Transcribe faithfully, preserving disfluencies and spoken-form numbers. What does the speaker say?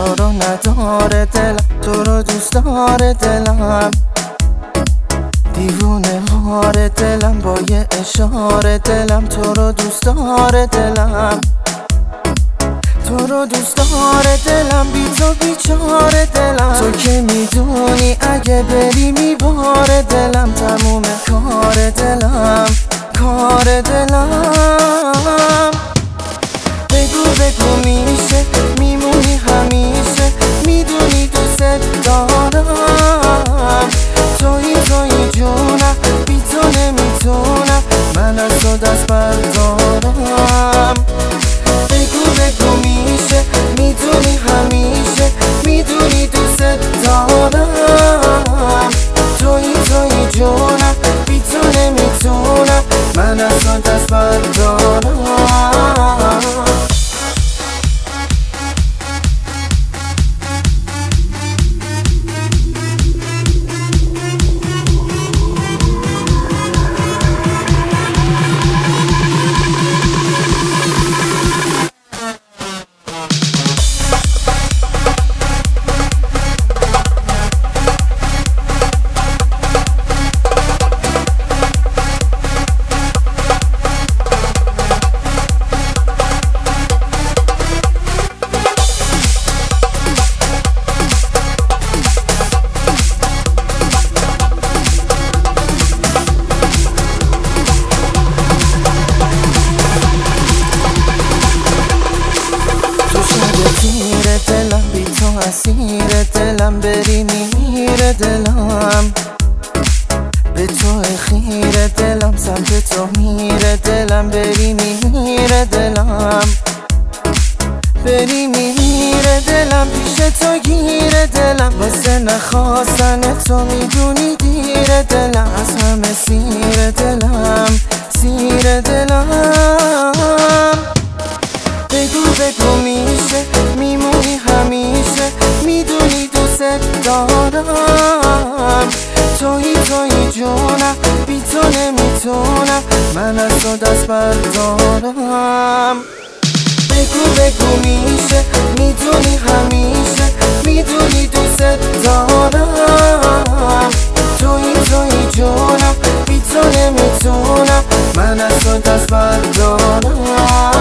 تو رو نداره دلم، تو رو دوست داره دلم، دیوونه واره دلم با یه اشاره دلم، تو رو دوست داره دلم، تو رو دوست داره دلم، بی تو بیچاره دلم. تو که میدونی اگه بری میباره دلم، تموم کار دلم، کار دلم. بگو بگو میشه میمونی همیشه، میدونی دوست دارم، توی توی جونم، بی تو نمیتونم من از تو دست بردارم. بگو بگو میشه میدونی همیشه، میدونی دوست دارم، توی توی جونم، بی تو نمیتونم من از تو دست بردارم. دلم بی تو اسیر دلم، بری میمیره دلم، به تو خیره دلم، سمت تو میره دلم، بری میمیره دلم، بری میمیره دلم، پیش تو گیره دلم، واسه نخواستن تو میدونی دیره دلم، از همه سیر دلم، سیر دلم. بگو بگو میشه میمونی همیشه، میدونی دوست دارم، توی توی جونم، بی تو نمیتونم من از تو دست بردارم. بگو بگو میشه میدونی همیشه، میدونی دوست دارم، توی توی جونم، بی تو نمیتونم من از تو دست بردارم.